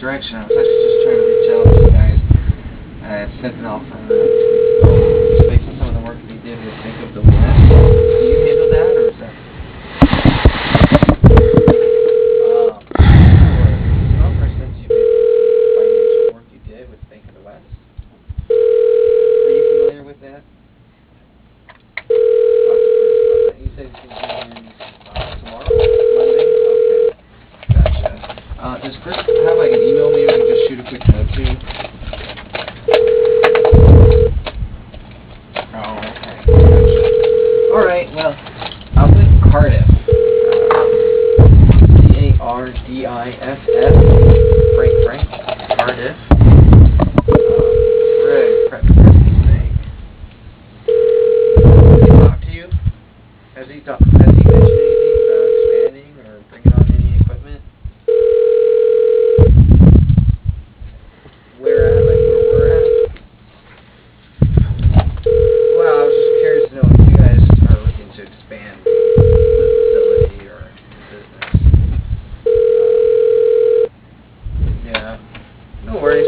direction. I was actually just trying to reach out to you guys. I had sent an offer 2 weeks ago, just based on some of the work we did with Bank of the West. Do you handle that, or is that? It's an offer I sent to you based on some financial work you did with Bank of the West. Are you familiar with that? Talk to Chris about that. You said he's going to be in tomorrow? Monday? Okay. Gotcha. Does Chris have like an email maybe I can just shoot a quick note to? Oh, okay. Gotcha. Alright, well, I'm with Cardiff. Cardiff. Frank. Cardiff. For Chris's sake. Has he talked to you? Has he mentioned anything about expanding or bringing on any equipment? Where we're at? Well, I was just curious to know if you guys are looking to expand the facility or the business. Yeah. No worries.